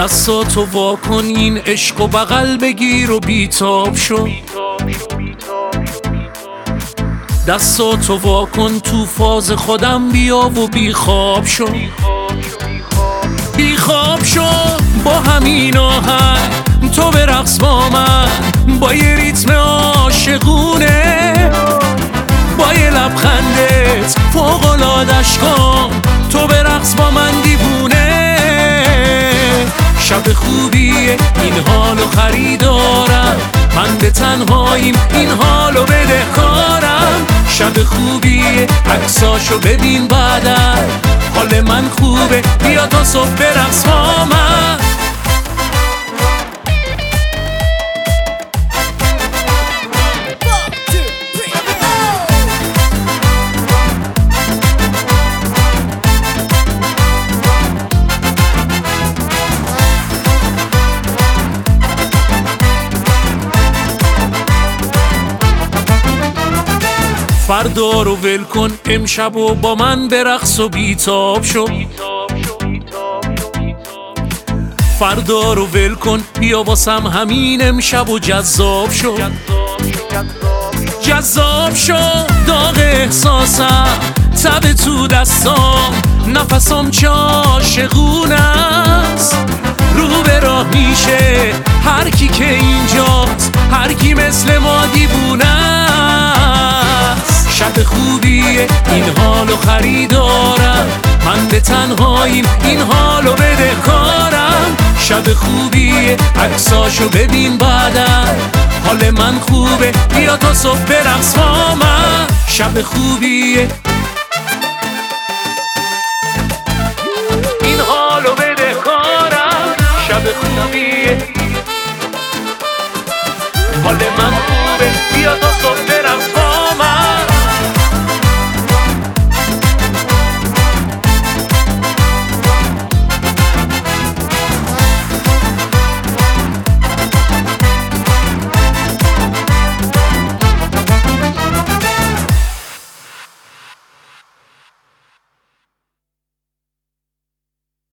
دستاتو واکن این عشق و بغل بگیر و بیتاب شو، دستاتو واکن تو فاز خودم بیا و بیخواب شو، بیخواب شو با همین آهنگ تو برقص با من، با یه ریتم عاشقونه، با یه لبخندت فوق‌العاده‌اش کن، تو برقص با من دیوونه. شب خوبیه این حالو خریدارم، من به تنهاییم این حالو بدهکارم. شب خوبیه عکساشو ببین بعدن، حال من خوبه بیا تا صبح برقص با من. فردا رو ول کن امشب و با من برقص و بیتاب شو، فردا رو ول کن بیا واسم همین امشب و جذاب شو، جذاب شو. داغ احساسم تب تو دستام، نفسام چه عاشقونه است، رو به راه میشه هر کی که اینجاست، هر کی مثل ما دیوونه است. شب خوبیه این حالو خریدارم، من به تنهاییم این حالو بدهکارم. شب خوبیه عکساشو ببین بعدن، حال من خوبه بیا تا صبح برقص با من. شب خوبیه این حالو بدهکارم، شب خوبیه